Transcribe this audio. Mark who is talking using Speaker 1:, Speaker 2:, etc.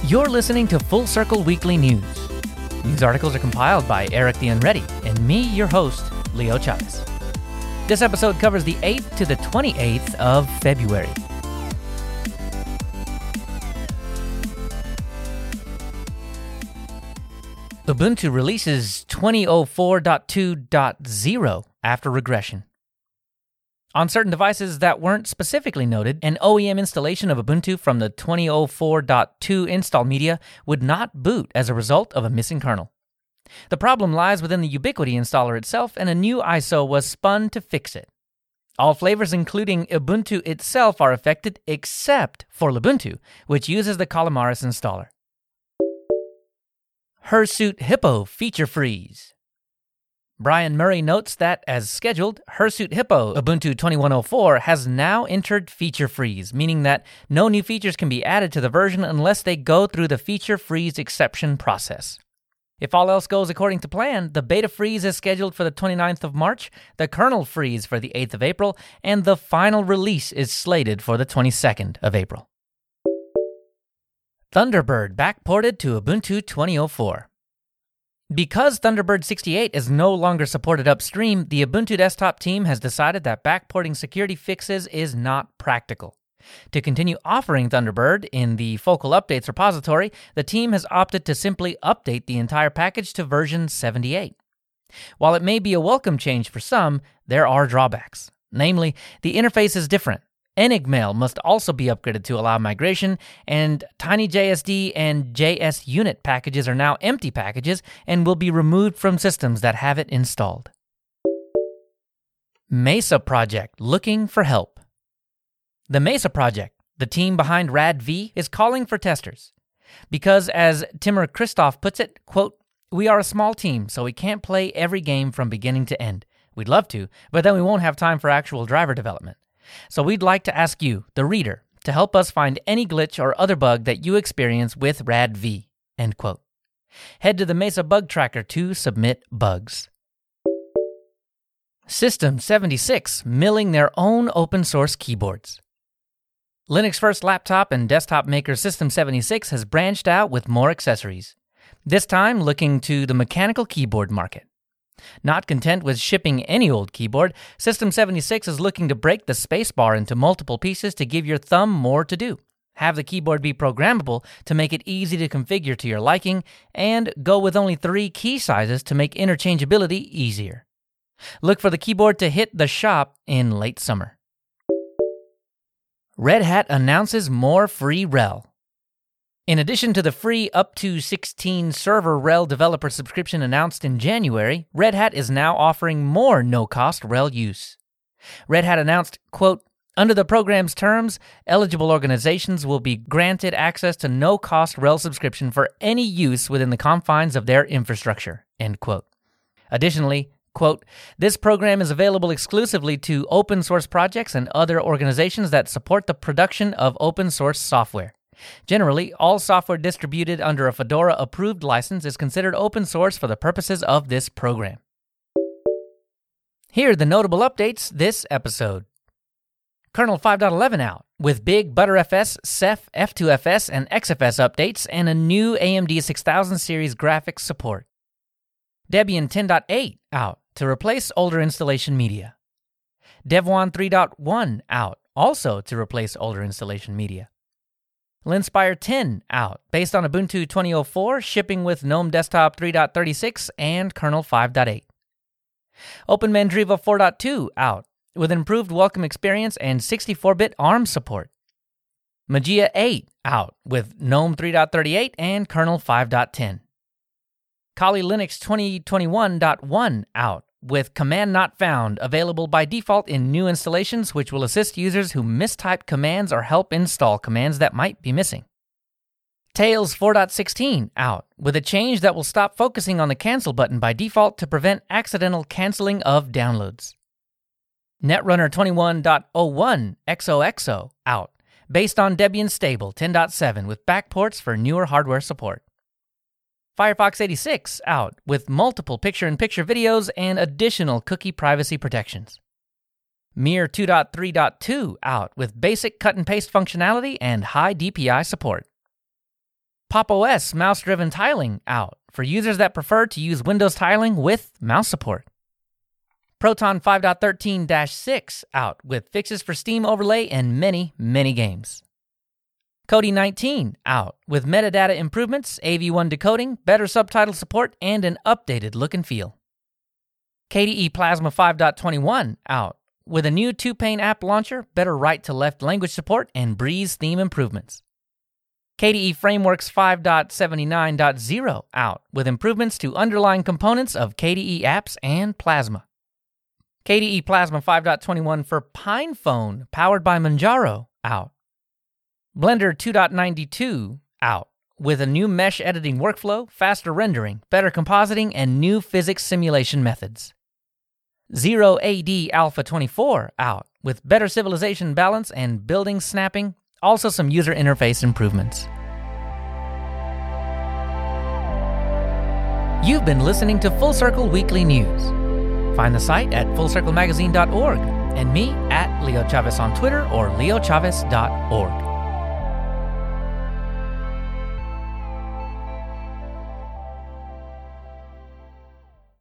Speaker 1: You're listening to Full Circle Weekly News. News articles are compiled by Eric the Unready and me, your host, Leo Chavez. This episode covers the 8th to the 28th of February. Ubuntu releases 2004.2.0 after regression. On certain devices that weren't specifically noted, an OEM installation of Ubuntu from the 2004.2 install media would not boot as a result of a missing kernel. The problem lies within the Ubiquity installer itself, and a new ISO was spun to fix it. All flavors, including Ubuntu itself, are affected except for Lubuntu, which uses the Calamares installer. Hirsute Hippo feature freeze. Brian Murray notes that, as scheduled, Hirsute Hippo Ubuntu 2104 has now entered feature freeze, meaning that no new features can be added to the version unless they go through the feature freeze exception process. If all else goes according to plan, the beta freeze is scheduled for the 29th of March, the kernel freeze for the 8th of April, and the final release is slated for the 22nd of April. Thunderbird backported to Ubuntu 2004. Because Thunderbird 68 is no longer supported upstream, the Ubuntu desktop team has decided that backporting security fixes is not practical. To continue offering Thunderbird in the Focal Updates repository, the team has opted to simply update the entire package to version 78. While it may be a welcome change for some, there are drawbacks. Namely, the interface is different. Enigmail must also be upgraded to allow migration, and TinyJSD and JSUnit packages are now empty packages and will be removed from systems that have it installed. Mesa Project looking for help. The Mesa Project, the team behind RadV, is calling for testers. Because, as Timur Christoph puts it, quote, "We are a small team, so we can't play every game from beginning to end. We'd love to, but then we won't have time for actual driver development. So we'd like to ask you, the reader, to help us find any glitch or other bug that you experience with RadV." End quote. Head to the Mesa Bug Tracker to submit bugs. System 76 milling their own open source keyboards. Linux-first laptop and desktop maker System 76 has branched out with more accessories, this time looking to the mechanical keyboard market. Not content with shipping any old keyboard, System 76 is looking to break the spacebar into multiple pieces to give your thumb more to do, have the keyboard be programmable to make it easy to configure to your liking, and go with only 3 key sizes to make interchangeability easier. Look for the keyboard to hit the shop in late summer. Red Hat announces more free RHEL. In addition to the free up to 16 server RHEL developer subscription announced in January, Red Hat is now offering more no-cost RHEL use. Red Hat announced, quote, "Under the program's terms, eligible organizations will be granted access to no-cost RHEL subscription for any use within the confines of their infrastructure," end quote. Additionally, quote, "This program is available exclusively to open source projects and other organizations that support the production of open source software. Generally, all software distributed under a Fedora-approved license is considered open source for the purposes of this program." Here are the notable updates this episode. Kernel 5.11 out, with big ButterFS, Ceph, F2FS, and XFS updates, and a new AMD 6000 series graphics support. Debian 10.8 out, to replace older installation media. Devuan 3.1 out, also to replace older installation media. Linspire 10 out, based on Ubuntu 2004, shipping with GNOME Desktop 3.36 and kernel 5.8. OpenMandriva 4.2 out, with improved welcome experience and 64-bit ARM support. Mageia 8 out, with GNOME 3.38 and kernel 5.10. Kali Linux 2021.1 out, with Command Not Found available by default in new installations, which will assist users who mistype commands or help install commands that might be missing. Tails 4.16 out, with a change that will stop focusing on the cancel button by default to prevent accidental canceling of downloads. Netrunner 21.01 XOXO out, based on Debian Stable 10.7 with backports for newer hardware support. Firefox 86 out, with multiple picture-in-picture videos and additional cookie privacy protections. Mir 2.3.2 out, with basic cut-and-paste functionality and high DPI support. Pop! OS mouse-driven tiling out for users that prefer to use Windows tiling with mouse support. Proton 5.13-6 out with fixes for Steam Overlay and many, many games. Kodi 19 out with metadata improvements, AV1 decoding, better subtitle support, and an updated look and feel. KDE Plasma 5.21 out with a new 2-pane app launcher, better right-to-left language support, and Breeze theme improvements. KDE Frameworks 5.79.0 out with improvements to underlying components of KDE apps and Plasma. KDE Plasma 5.21 for PinePhone, powered by Manjaro, out. Blender 2.92 out with a new mesh editing workflow, faster rendering, better compositing, and new physics simulation methods. Zero AD Alpha 24 out with better civilization balance and building snapping, also some user interface improvements. You've been listening to Full Circle Weekly News. Find the site at fullcirclemagazine.org and me at Leo Chavez on Twitter or leochavez.org.